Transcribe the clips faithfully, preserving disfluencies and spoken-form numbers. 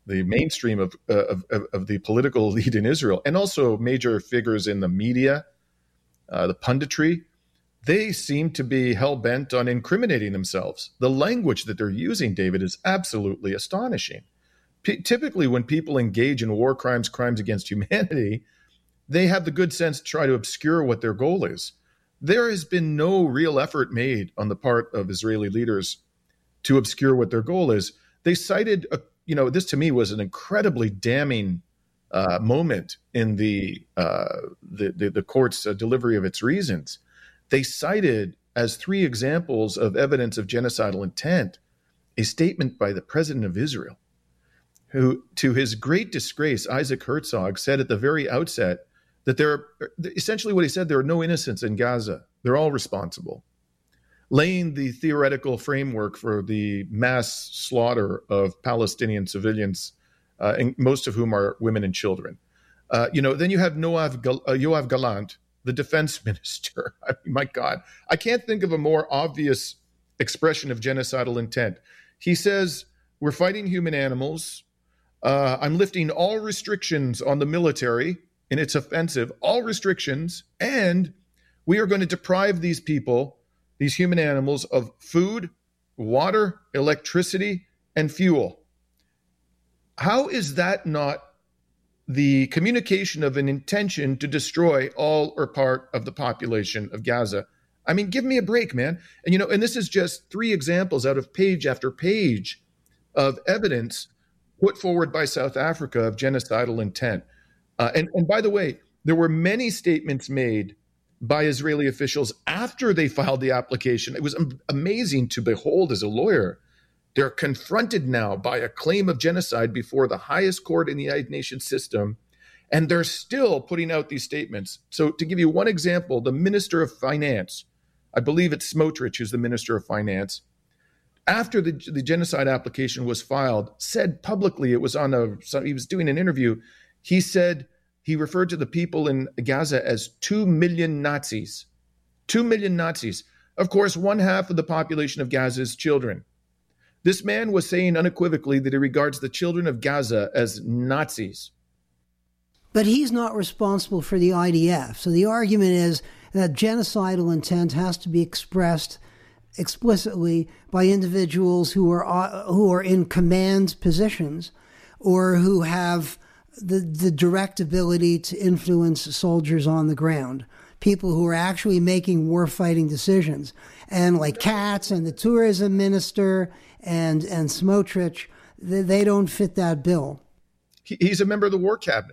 the mainstream of, uh, of of the political elite in Israel, and also major figures in the media, uh, the punditry, they seem to be hell-bent on incriminating themselves. The language that they're using, David, is absolutely astonishing. P- typically, when people engage in war crimes, crimes against humanity, they have the good sense to try to obscure what their goal is. There has been no real effort made on the part of Israeli leaders to obscure what their goal is. They cited, a, you know, this to me was an incredibly damning uh, moment in the, uh, the, the the court's uh, delivery of its reasons. They cited as three examples of evidence of genocidal intent a statement by the president of Israel, who, to his great disgrace, Isaac Herzog said at the very outset that there are, essentially what he said, there are no innocents in Gaza. They're all responsible, laying the theoretical framework for the mass slaughter of Palestinian civilians, uh, and most of whom are women and children. Uh, you know, then you have Noav, Gal- uh, Yoav Gallant, the defense minister. I mean, my God, I can't think of a more obvious expression of genocidal intent. He says, we're fighting human animals. Uh, I'm lifting all restrictions on the military in its offensive, all restrictions, and we are going to deprive these people, these human animals, of food, water, electricity, and fuel. How is that not the communication of an intention to destroy all or part of the population of Gaza? I mean, give me a break, man. And, you know, and this is just three examples out of page after page of evidence put forward by South Africa of genocidal intent. Uh, and, and by the way, there were many statements made by Israeli officials after they filed the application. It was am- amazing to behold as a lawyer. They're confronted now by a claim of genocide before the highest court in the United Nations system, and they're still putting out these statements. So to give you one example, the Minister of Finance, I believe it's Smotrich who's the Minister of Finance, after the, the genocide application was filed, said publicly, it was on a, so he was doing an interview, he said, he referred to the people in Gaza as two million Nazis. Two million Nazis. Of course, one half of the population of Gaza is children. This man was saying unequivocally that he regards the children of Gaza as Nazis. But he's not responsible for the I D F. So the argument is that genocidal intent has to be expressed explicitly by individuals who are uh, who are in command positions or who have the, the direct ability to influence soldiers on the ground, people who are actually making war-fighting decisions. And like Katz and the tourism minister and and Smotrich, they, they don't fit that bill. He, he's a member of the war cabinet.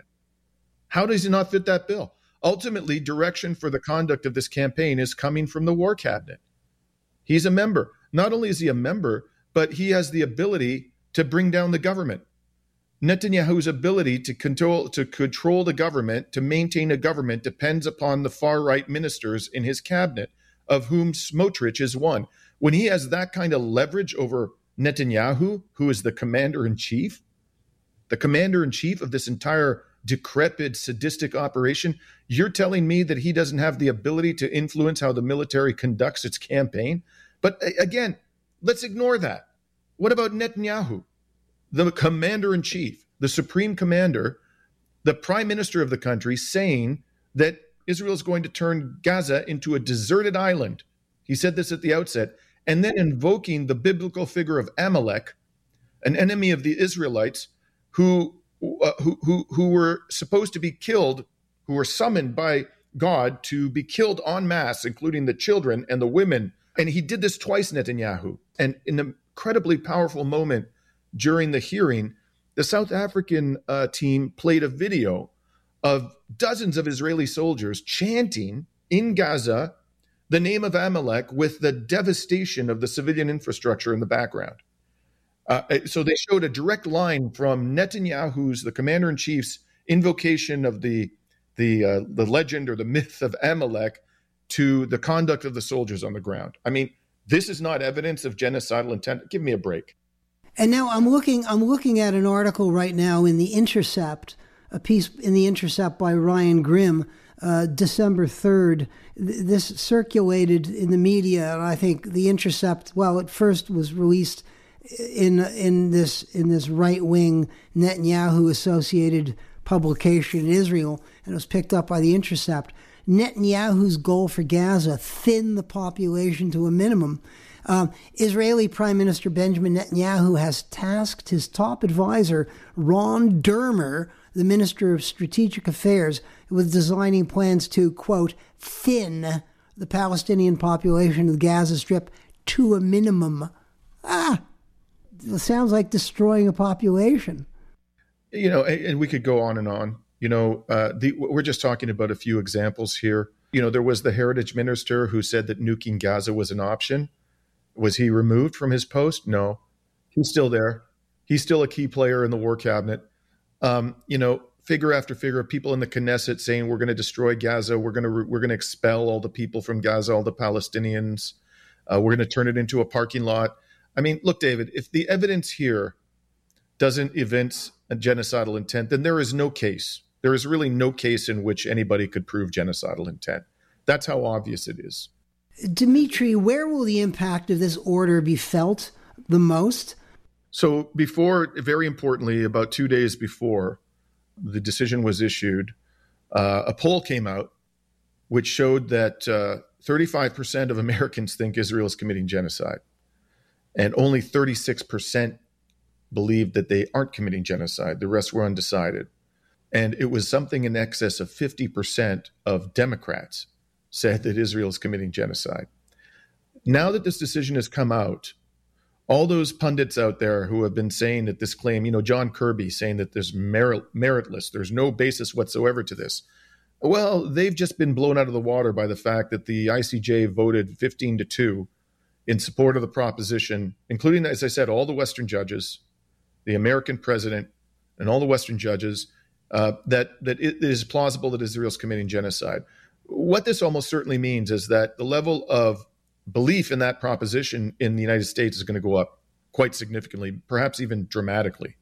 How does he not fit that bill? Ultimately, direction for the conduct of this campaign is coming from the war cabinet. He's a member. Not only is he a member, but he has the ability to bring down the government. Netanyahu's ability to control to control the government, to maintain a government, depends upon the far-right ministers in his cabinet, of whom Smotrich is one. When he has that kind of leverage over Netanyahu, who is the commander-in-chief, the commander-in-chief of this entire decrepit, sadistic operation, you're telling me that he doesn't have the ability to influence how the military conducts its campaign? But again, let's ignore that. What about Netanyahu, the commander-in-chief, the supreme commander, the prime minister of the country, saying that Israel is going to turn Gaza into a deserted island? He said this at the outset, and then invoking the biblical figure of Amalek, an enemy of the Israelites, who uh, who, who who were supposed to be killed, who were summoned by God to be killed en masse, including the children and the women. And he did this twice, Netanyahu. And in an incredibly powerful moment during the hearing, the South African uh, team played a video of dozens of Israeli soldiers chanting in Gaza the name of Amalek with the devastation of the civilian infrastructure in the background. Uh, so they showed a direct line from Netanyahu's, the commander-in-chief's, invocation of the the uh, the legend or the myth of Amalek to the conduct of the soldiers on the ground. I mean, this is not evidence of genocidal intent. Give me a break. And now I'm looking I'm looking at an article right now in The Intercept, a piece in The Intercept by Ryan Grimm, uh, December third. Th- this circulated in the media, and I think The Intercept, well, it first was released in in this in this right-wing Netanyahu-associated publication in Israel, and it was picked up by The Intercept. Netanyahu's goal for Gaza: thin the population to a minimum. Um, Israeli Prime Minister Benjamin Netanyahu has tasked his top advisor, Ron Dermer, the Minister of Strategic Affairs, with designing plans to, quote, thin the Palestinian population of the Gaza Strip to a minimum. Ah, it sounds like destroying a population. You know, and, and we could go on and on. You know, uh, the, we're just talking about a few examples here. You know, there was the heritage minister who said that nuking Gaza was an option. Was he removed from his post? No, he's still there. He's still a key player in the war cabinet. Um, you know, figure after figure, people in the Knesset saying we're going to destroy Gaza, we're going to we're going to expel all the people from Gaza, all the Palestinians, uh, we're going to turn it into a parking lot. I mean, look, David, if the evidence here doesn't evince a genocidal intent, then there is no case. There is really no case in which anybody could prove genocidal intent. That's how obvious it is. Dimitri, where will the impact of this order be felt the most? So before, very importantly, about two days before the decision was issued, uh, a poll came out which showed that uh, thirty-five percent of Americans think Israel is committing genocide, and only thirty-six percent believed that they aren't committing genocide. The rest were undecided. And it was something in excess of fifty percent of Democrats said that Israel is committing genocide. Now that this decision has come out, all those pundits out there who have been saying that this claim, you know, John Kirby saying that there's merit, meritless, there's no basis whatsoever to this. Well, they've just been blown out of the water by the fact that the I C J voted fifteen to two in support of the proposition, including, as I said, all the Western judges, the American president, and all the Western judges, uh, that, that it is plausible that Israel is committing genocide. What this almost certainly means is that the level of belief in that proposition in the United States is going to go up quite significantly, perhaps even dramatically.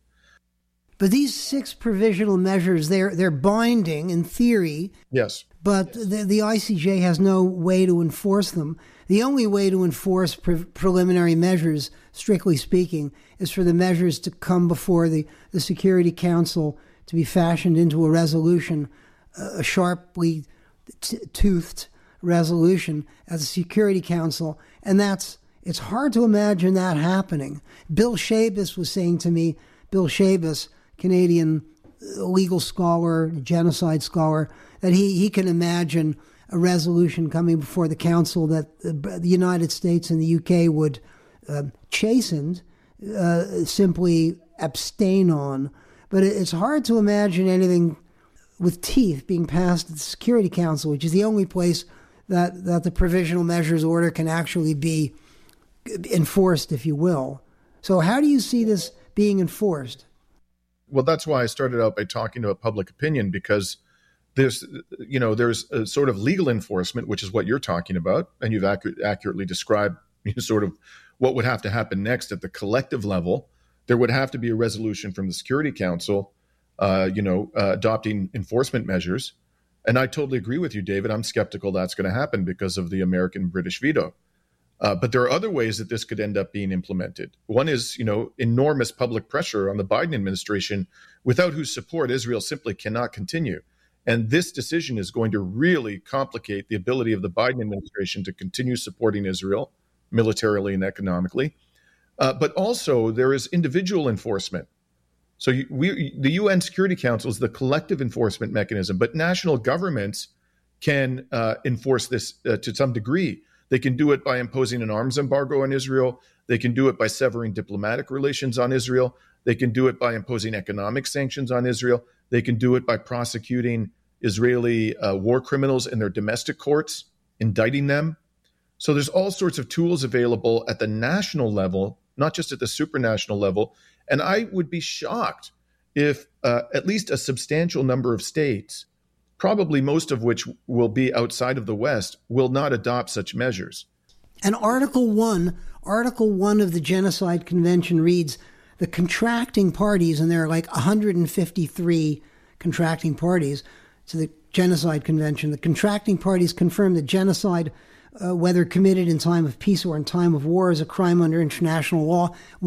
But these six provisional measures, they're they're binding in theory. Yes. But the, the I C J has no way to enforce them. The only way to enforce pre- preliminary measures, strictly speaking, is for the measures to come before the, the Security Council to be fashioned into a resolution, a sharply t- toothed resolution at the Security Council, and that's it's hard to imagine that happening. Bill Schabas was saying to me, Bill Schabas, Canadian legal scholar, genocide scholar, that he, he can imagine a resolution coming before the council that the, the United States and the U K would uh, chastened, uh, simply abstain on. But it, it's hard to imagine anything with teeth being passed at the Security Council, which is the only place that, that the provisional measures order can actually be enforced, if you will. So how do you see this being enforced? Well, that's why I started out by talking about public opinion, because there's, you know, there's a sort of legal enforcement, which is what you're talking about, and you've accurate, accurately described you know, sort of what would have to happen next at the collective level. There would have to be a resolution from the Security Council, uh, you know, uh, adopting enforcement measures. And I totally agree with you, David. I'm skeptical that's going to happen because of the American-British veto. Uh, but there are other ways that this could end up being implemented. One is, you know, enormous public pressure on the Biden administration, without whose support Israel simply cannot continue. And this decision is going to really complicate the ability of the Biden administration to continue supporting Israel militarily and economically. Uh, but also there is individual enforcement. So you, we, the U N Security Council is the collective enforcement mechanism, but national governments can uh, enforce this uh, to some degree. They can do it by imposing an arms embargo on Israel. They can do it by severing diplomatic relations on Israel. They can do it by imposing economic sanctions on Israel. They can do it by prosecuting Israeli uh, war criminals in their domestic courts, indicting them. So there's all sorts of tools available at the national level, not just at the supranational level. And I would be shocked if uh, at least a substantial number of states, probably most of which will be outside of the West, will not adopt such measures. And Article one, Article one of the Genocide Convention reads, the contracting parties, and there are like one hundred fifty-three contracting parties to the Genocide Convention, the contracting parties confirm that genocide, uh, whether committed in time of peace or in time of war, is a crime under international law, which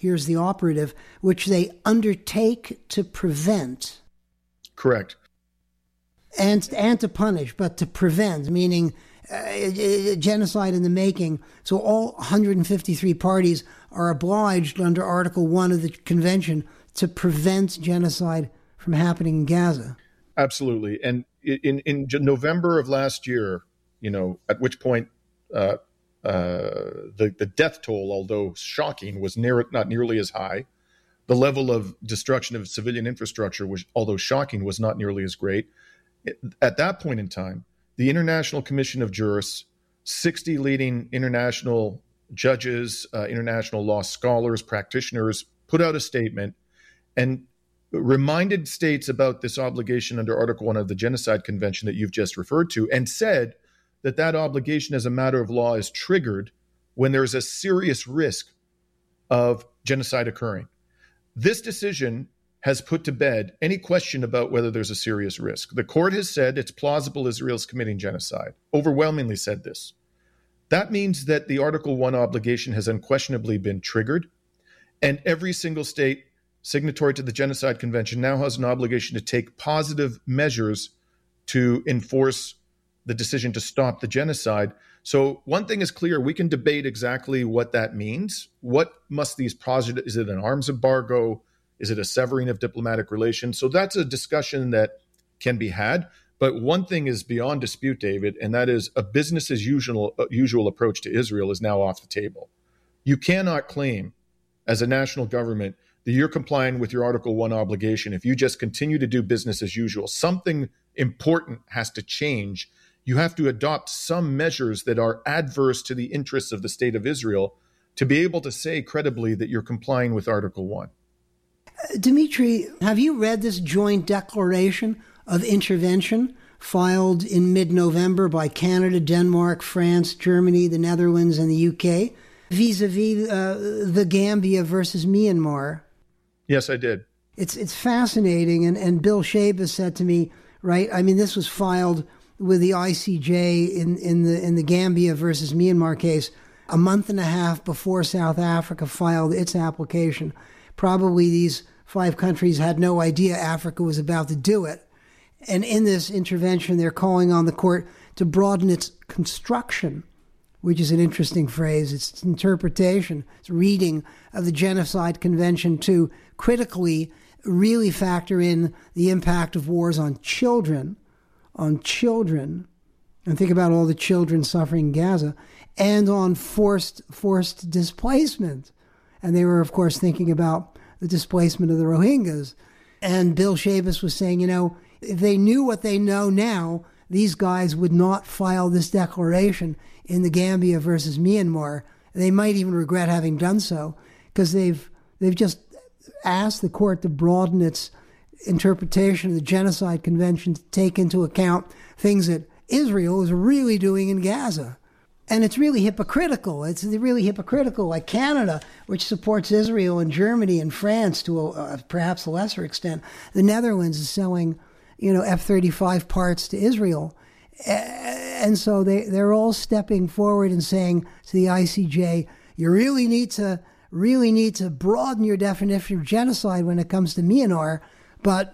here's the operative, which they undertake to prevent. Correct. And, and to punish, but to prevent, meaning uh, genocide in the making. So all one hundred fifty-three parties are obliged under Article one of the Convention to prevent genocide from happening in Gaza. Absolutely. And in, in November of last year, you know, at which point uh, uh, the, the death toll, although shocking, was near, not nearly as high. The level of destruction of civilian infrastructure, which, although shocking, was not nearly as great. At that point in time, the International Commission of Jurists, sixty leading international judges, uh, international law scholars, practitioners, put out a statement and reminded states about this obligation under Article one of the Genocide Convention that you've just referred to, and said that that obligation as a matter of law is triggered when there's a serious risk of genocide occurring. This decision has put to bed any question about whether there's a serious risk. The court has said it's plausible Israel's committing genocide, overwhelmingly said this. That means that the Article one obligation has unquestionably been triggered, and every single state signatory to the Genocide Convention now has an obligation to take positive measures to enforce the decision to stop the genocide. So one thing is clear, we can debate exactly what that means. What must these positive, is it an arms embargo? Is it a severing of diplomatic relations? So that's a discussion that can be had. But one thing is beyond dispute, David, and that is a business as usual, uh, usual approach to Israel is now off the table. You cannot claim as a national government that you're complying with your Article one obligation if you just continue to do business as usual. Something important has to change. You have to adopt some measures that are adverse to the interests of the state of Israel to be able to say credibly that you're complying with Article one. Dimitri, have you read this joint declaration of intervention filed in mid-November by Canada, Denmark, France, Germany, the Netherlands, and the U K vis-a-vis uh, the Gambia versus Myanmar? Yes, I did. It's it's fascinating, and, and Bill Shabas said to me, right, I mean, this was filed with the I C J in, in the in the Gambia versus Myanmar case a month and a half before South Africa filed its application. Probably these five countries had no idea Africa was about to do it. And in this intervention, they're calling on the court to broaden its construction, which is an interesting phrase. It's interpretation, it's reading of the Genocide Convention to critically really factor in the impact of wars on children, on children, and think about all the children suffering in Gaza, and on forced forced displacement. And they were, of course, thinking about the displacement of the Rohingyas. And Bill Shabas was saying, you know, if they knew what they know now, these guys would not file this declaration in the Gambia versus Myanmar. They might even regret having done so, because they've they've just asked the court to broaden its interpretation of the Genocide Convention to take into account things that Israel is really doing in Gaza. And it's really hypocritical. It's really hypocritical, like Canada, which supports Israel, and Germany and France to a, uh, perhaps a lesser extent. The Netherlands is selling, you know, F thirty-five parts to Israel. And so they, they're all stepping forward and saying to the I C J, you really need to really need to broaden your definition of genocide when it comes to Myanmar, but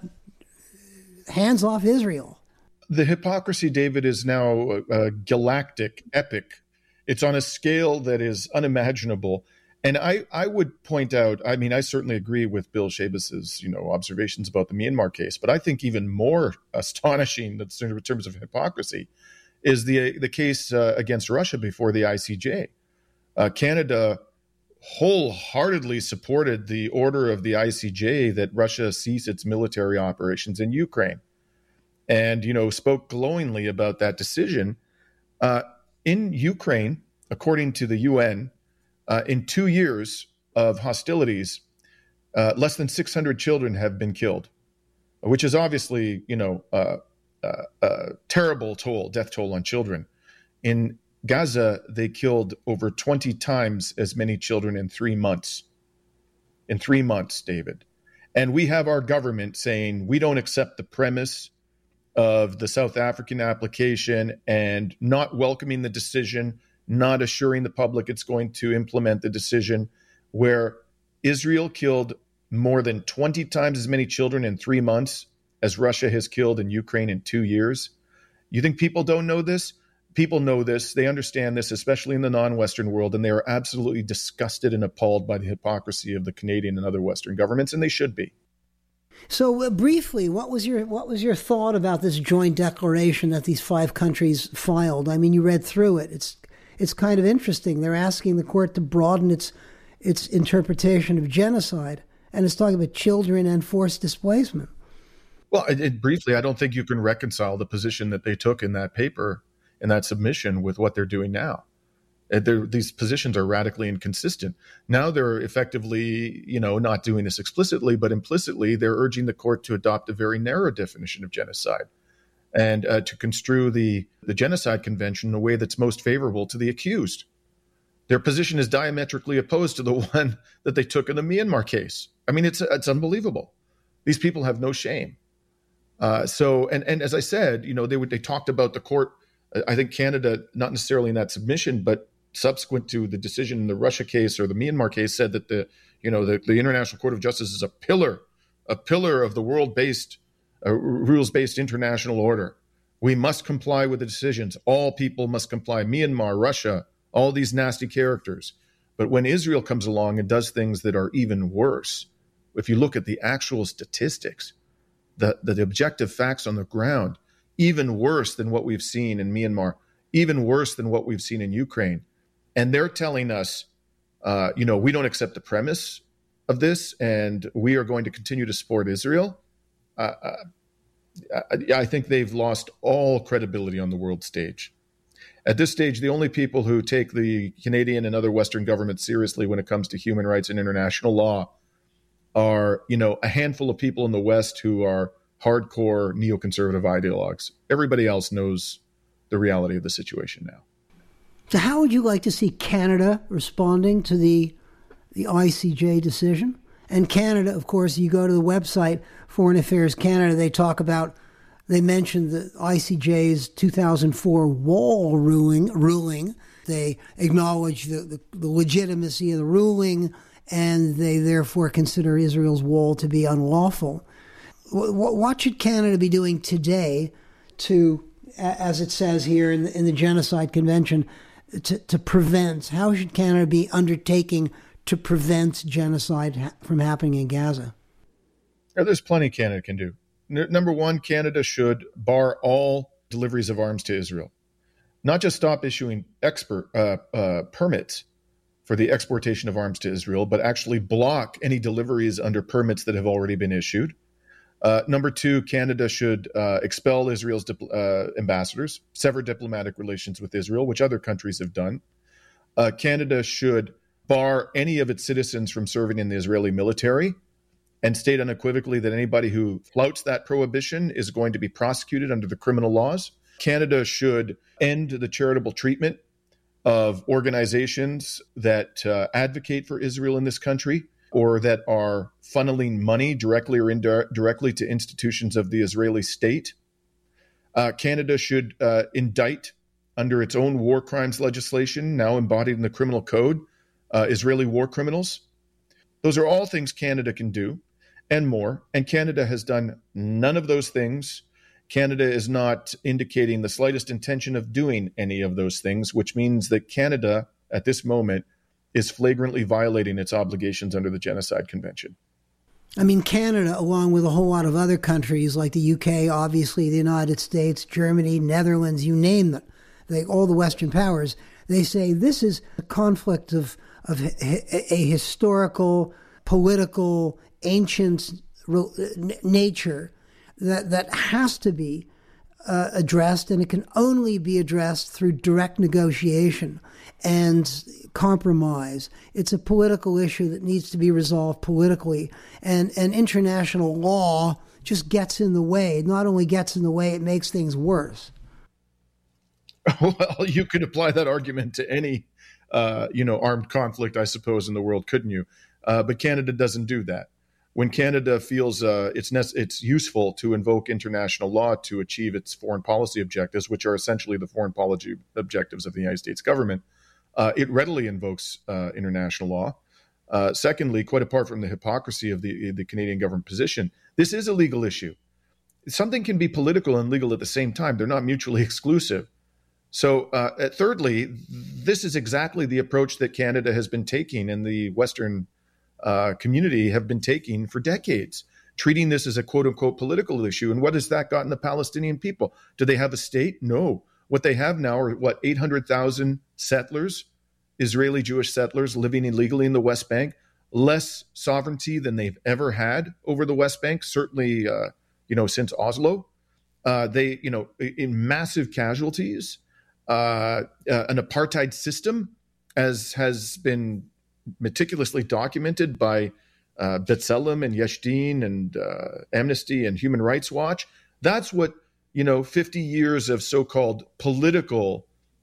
hands off Israel. The hypocrisy, David, is now uh, galactic, epic. It's on a scale that is unimaginable. And I, I would point out, I mean, I certainly agree with Bill Shabas's, you know, observations about the Myanmar case, but I think even more astonishing in terms of hypocrisy is the the case uh, against Russia before the I C J. Uh, Canada wholeheartedly supported the order of the I C J that Russia cease its military operations in Ukraine, and, you know, spoke glowingly about that decision. Uh, in Ukraine, according to the U N, uh, in two years of hostilities, uh, less than six hundred children have been killed, which is obviously, you know, uh, uh, uh, terrible toll, death toll on children. In Gaza, they killed over twenty times as many children in three months. In three months, David. And we have our government saying we don't accept the premise of the South African application and not welcoming the decision, not assuring the public it's going to implement the decision, where Israel killed more than twenty times as many children in three months as Russia has killed in Ukraine in two years. You think people don't know this? People know this. They understand this, especially in the non-Western world, and they are absolutely disgusted and appalled by the hypocrisy of the Canadian and other Western governments, and they should be. So uh, briefly, what was your what was your thought about this joint declaration that these five countries filed? I mean, you read through it. It's it's kind of interesting. They're asking the court to broaden its its interpretation of genocide, and it's talking about children and forced displacement. Well, it, it, briefly, I don't think you can reconcile the position that they took in that paper, in that submission, with what they're doing now. These positions are radically inconsistent. Now they're effectively, you know, not doing this explicitly, but implicitly, they're urging the court to adopt a very narrow definition of genocide and uh, to construe the, the Genocide Convention in a way that's most favorable to the accused. Their position is diametrically opposed to the one that they took in the Myanmar case. I mean, it's it's unbelievable. These people have no shame. Uh, so, and and as I said, you know, they would they talked about the court. I think Canada, not necessarily in that submission, but subsequent to the decision in the Russia case or the Myanmar case, said that the you know the, the International Court of Justice is a pillar, a pillar of the world-based, uh, rules-based international order. We must comply with the decisions. All people must comply. Myanmar, Russia, all these nasty characters. But when Israel comes along and does things that are even worse, if you look at the actual statistics, the, the objective facts on the ground, even worse than what we've seen in Myanmar, even worse than what we've seen in Ukraine. And they're telling us, uh, you know, we don't accept the premise of this, and we are going to continue to support Israel. Uh, I, I think they've lost all credibility on the world stage. At this stage, the only people who take the Canadian and other Western governments seriously when it comes to human rights and international law are, you know, a handful of people in the West who are hardcore neoconservative ideologues. Everybody else knows the reality of the situation now. So how would you like to see Canada responding to the the I C J decision? And Canada, of course, you go to the website, Foreign Affairs Canada, they talk about, they mentioned the I C J's two thousand four Wall ruling. ruling. They acknowledge the, the, the legitimacy of the ruling, and they therefore consider Israel's wall to be unlawful. What, what should Canada be doing today to, as it says here in the, in the Genocide Convention, to, to prevent? How should Canada be undertaking to prevent genocide ha- from happening in Gaza? Yeah, there's plenty Canada can do. N- number one, Canada should bar all deliveries of arms to Israel. Not just stop issuing expert uh, uh, permits for the exportation of arms to Israel, but actually block any deliveries under permits that have already been issued. Uh, number two, Canada should uh, expel Israel's dipl- uh, ambassadors, sever diplomatic relations with Israel, which other countries have done. Uh, Canada should bar any of its citizens from serving in the Israeli military and state unequivocally that anybody who flouts that prohibition is going to be prosecuted under the criminal laws. Canada should end the charitable treatment of organizations that uh, advocate for Israel in this country, or that are funneling money directly or indirectly to institutions of the Israeli state. Uh, Canada should uh, indict, under its own war crimes legislation, now embodied in the criminal code, uh, Israeli war criminals. Those are all things Canada can do, and more. And Canada has done none of those things. Canada is not indicating the slightest intention of doing any of those things, which means that Canada, at this moment, is flagrantly violating its obligations under the Genocide Convention. I mean, Canada, along with a whole lot of other countries like the U K, obviously the United States, Germany, Netherlands, you name them, they, all the Western powers, they say this is a conflict of, of a, a historical, political, ancient nature that, that has to be uh, addressed, and it can only be addressed through direct negotiation and compromise. It's a political issue that needs to be resolved politically, and, and international law just gets in the way. It not only gets in the way, it makes things worse. Well, you could apply that argument to any, uh, you know, armed conflict, I suppose, in the world, couldn't you? Uh, but Canada doesn't do that. When Canada feels uh, it's ne- it's useful to invoke international law to achieve its foreign policy objectives, which are essentially the foreign policy objectives of the United States government, uh, it readily invokes uh, international law. Uh, secondly, quite apart from the hypocrisy of the, the Canadian government position, this is a legal issue. Something can be political and legal at the same time. They're not mutually exclusive. So uh, thirdly, this is exactly the approach that Canada has been taking and the Western uh, community have been taking for decades, treating this as a quote unquote political issue. And what has that gotten the Palestinian people? Do they have a state? No. What they have now are, what, eight hundred thousand settlers, Israeli Jewish settlers living illegally in the West Bank, less sovereignty than they've ever had over the West Bank, certainly, uh, you know, since Oslo. Uh, they, you know, in massive casualties, uh, uh, an apartheid system, as has been meticulously documented by uh, B'Tselem and Yesh Din and uh, Amnesty and Human Rights Watch. That's what, you know, fifty years of so-called political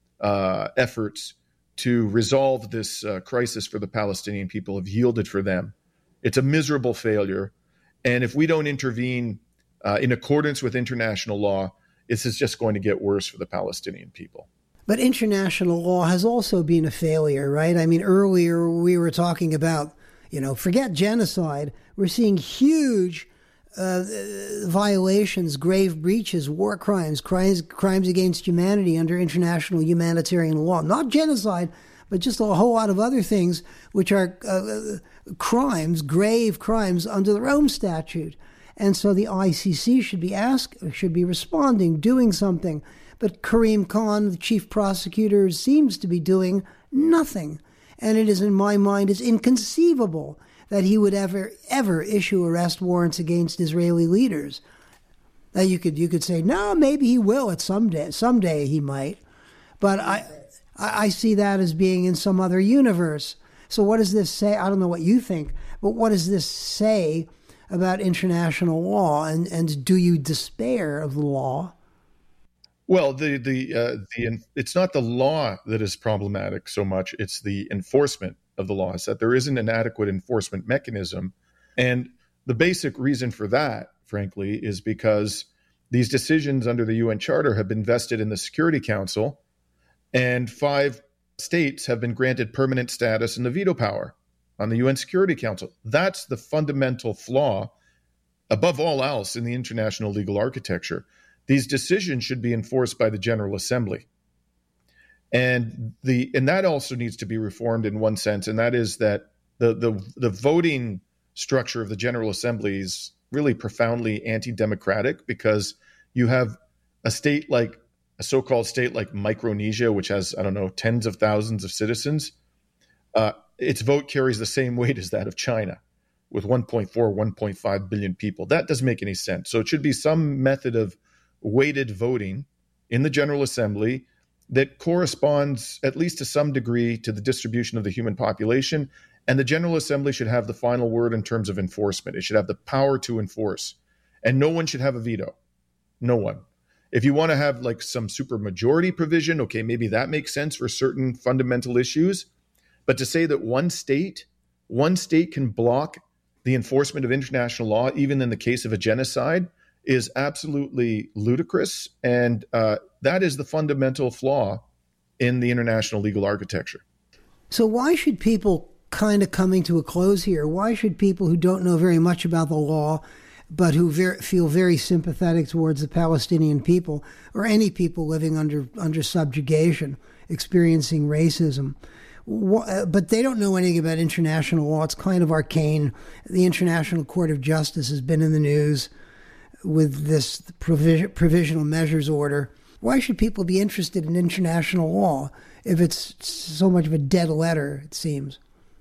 uh, efforts to resolve this uh, crisis for the Palestinian people have yielded for them. It's a miserable failure. And if we don't intervene uh, in accordance with international law, this is just going to get worse for the Palestinian people. But international law has also been a failure, right? I mean, earlier we were talking about, you know, forget genocide. We're seeing huge uh, violations, grave breaches, war crimes, crimes, crimes against humanity under international humanitarian law. Not genocide, but just a whole lot of other things, which are uh, crimes, grave crimes under the Rome Statute. And so the I C C should be asked, should be responding, doing something. But Karim Khan, the chief prosecutor, seems to be doing nothing. And it is, in my mind, is inconceivable that he would ever, ever issue arrest warrants against Israeli leaders. Now you could you could say, no, maybe he will at some day. Someday he might. But I, I see that as being in some other universe. So what does this say? I don't know what you think, but what does this say about international law? And, and do you despair of the law? Well, the the uh, the it's not the law that is problematic so much; it's the enforcement of the law. It's that there isn't an adequate enforcement mechanism, and the basic reason for that, frankly, is because these decisions under the U N Charter have been vested in the Security Council, and five states have been granted permanent status and the veto power on the U N Security Council. That's the fundamental flaw, above all else, in the international legal architecture. These decisions should be enforced by the General Assembly. And the and that also needs to be reformed in one sense, and that is that the the, the voting structure of the General Assembly is really profoundly anti-democratic, because you have a state like a so-called state like Micronesia, which has, I don't know, tens of thousands of citizens. Uh, its vote carries the same weight as that of China, with one point four, one point five billion people. That doesn't make any sense. So it should be some method of weighted voting in the General Assembly that corresponds, at least to some degree, to the distribution of the human population. And the General Assembly should have the final word in terms of enforcement. It should have the power to enforce. And no one should have a veto. No one. If you want to have like some supermajority provision, okay, maybe that makes sense for certain fundamental issues. But to say that one state, one state can block the enforcement of international law, even in the case of a genocide, is absolutely ludicrous. And uh, that is the fundamental flaw in the international legal architecture. So why should people, kind of coming to a close here, why should people who don't know very much about the law, but who ver- feel very sympathetic towards the Palestinian people, or any people living under, under subjugation, experiencing racism, wh- but they don't know anything about international law? It's kind of arcane. The International Court of Justice has been in the news with this provision, provisional measures order. Why should people be interested in international law if it's so much of a dead letter, it seems?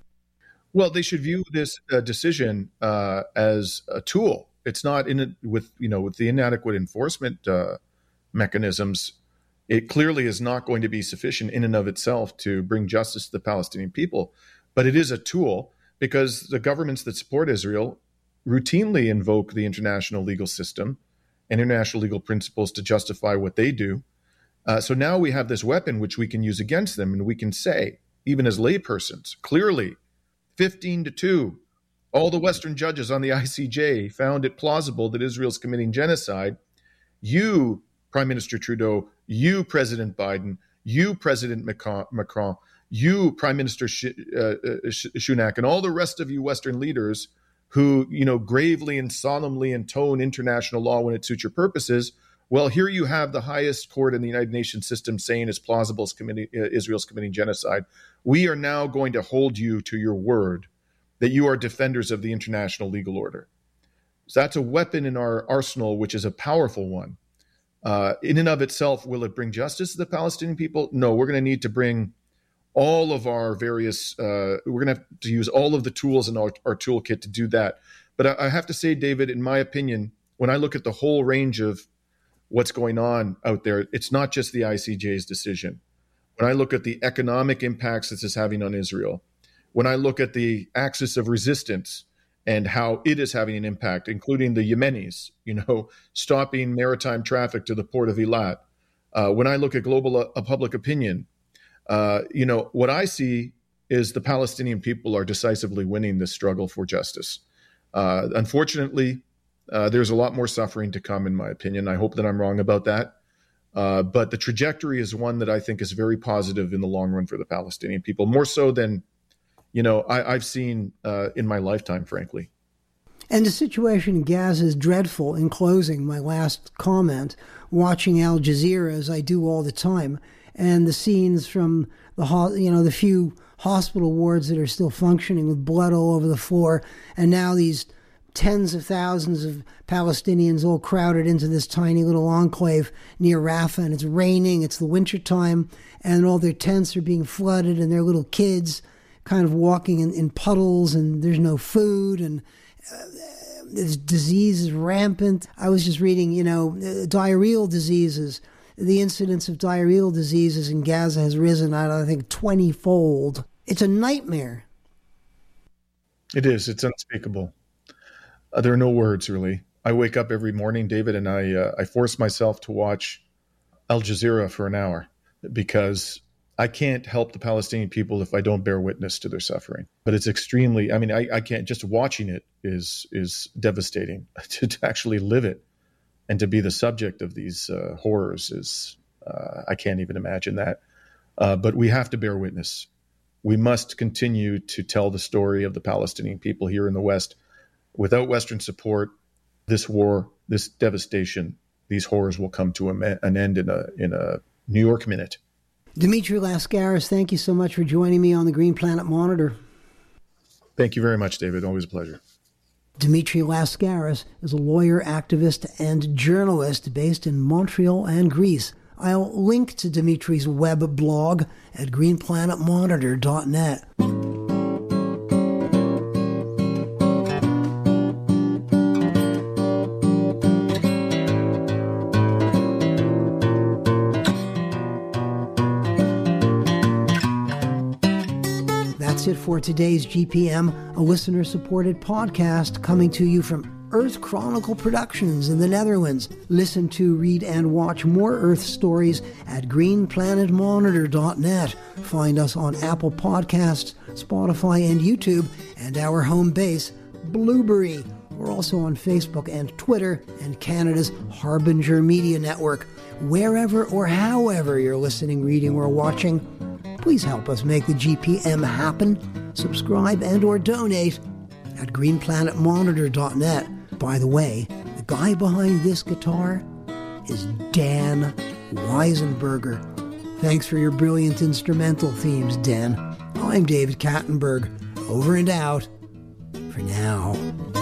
Well, they should view this uh, decision uh, as a tool. It's not in it with, you know, with the inadequate enforcement uh, mechanisms. It clearly is not going to be sufficient in and of itself to bring justice to the Palestinian people. But it is a tool, because the governments that support Israel routinely invoke the international legal system and international legal principles to justify what they do. Uh, so now we have this weapon which we can use against them, and we can say, even as laypersons, clearly, fifteen to two, all the Western judges on the I C J found it plausible that Israel's committing genocide. You, Prime Minister Trudeau, you, President Biden, you, President Macron, you, Prime Minister Sh- uh, Sh- Sunak, and all the rest of you Western leaders who, you know, gravely and solemnly intone international law when it suits your purposes, well, here you have the highest court in the United Nations system saying it's plausible committing, uh, Israel's committing genocide. We are now going to hold you to your word that you are defenders of the international legal order. So that's a weapon in our arsenal, which is a powerful one. Uh, in and of itself, will it bring justice to the Palestinian people? No, we're going to need to bring all of our various, uh, we're going to have to use all of the tools in our, our toolkit to do that. But I, I have to say, David, in my opinion, when I look at the whole range of what's going on out there, it's not just the I C J's decision. When I look at the economic impacts this is having on Israel, when I look at the axis of resistance and how it is having an impact, including the Yemenis, you know, stopping maritime traffic to the port of Eilat. Uh, when I look at global uh, public opinion, uh, you know, what I see is the Palestinian people are decisively winning this struggle for justice. Uh, unfortunately, uh, there's a lot more suffering to come, in my opinion. I hope that I'm wrong about that. Uh, but the trajectory is one that I think is very positive in the long run for the Palestinian people, more so than you know, I, I've seen uh, in my lifetime, frankly. And the situation in Gaza is dreadful. In closing, my last comment, watching Al Jazeera, as I do all the time, and the scenes from the ho- you know the few hospital wards that are still functioning with blood all over the floor, and now these tens of thousands of Palestinians all crowded into this tiny little enclave near Rafah, and it's raining, it's the wintertime, and all their tents are being flooded, and their little kids kind of walking in, in puddles, and there's no food, and uh, this disease is rampant. I was just reading, you know, uh, diarrheal diseases. The incidence of diarrheal diseases in Gaza has risen, I think, twenty-fold. It's a nightmare. It is. It's unspeakable. Uh, there are no words, really. I wake up every morning, David, and I uh, I force myself to watch Al Jazeera for an hour because I can't help the Palestinian people if I don't bear witness to their suffering. But it's extremely, I mean, I, I can't, just watching it is is devastating. to, to actually live it and to be the subject of these uh, horrors is, uh, I can't even imagine that. Uh, but we have to bear witness. We must continue to tell the story of the Palestinian people here in the West. Without Western support, this war, this devastation, these horrors will come to a, an end in a in a New York minute. Dimitri Lascaris, thank you so much for joining me on the Green Planet Monitor. Thank you very much, David. Always a pleasure. Dimitri Lascaris is a lawyer, activist, and journalist based in Montreal and Greece. I'll link to Dimitri's web blog at green planet monitor dot net. That's it for today's G P M, a listener-supported podcast coming to you from Earth Chronicle Productions in the Netherlands. Listen to, read, and watch more Earth stories at green planet monitor dot net. Find us on Apple Podcasts, Spotify, and YouTube, and our home base, Blueberry. We're also on Facebook and Twitter and Canada's Harbinger Media Network. Wherever or however you're listening, reading, or watching, please help us make the G P M happen. Subscribe and or donate at green planet monitor dot net. By the way, the guy behind this guitar is Dan Weisenberger. Thanks for your brilliant instrumental themes, Dan. I'm David Kattenberg. Over and out for now.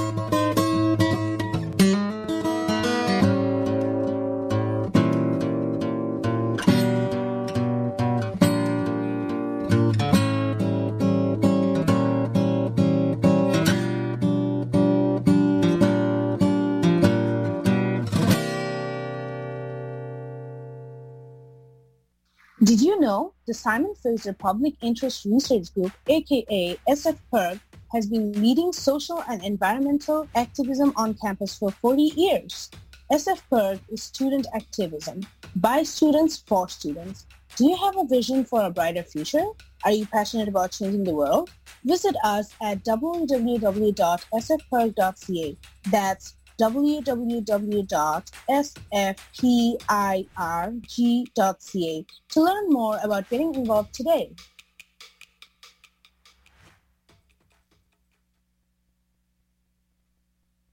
Did you know the Simon Fraser Public Interest Research Group, aka S F P I R G, has been leading social and environmental activism on campus for forty years? S F P I R G is student activism, by students for students. Do you have a vision for a brighter future? Are you passionate about changing the world? Visit us at w w w dot s f p i r g dot c a. That's w w w dot s f p i r g dot c a to learn more about getting involved today.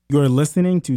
You're listening to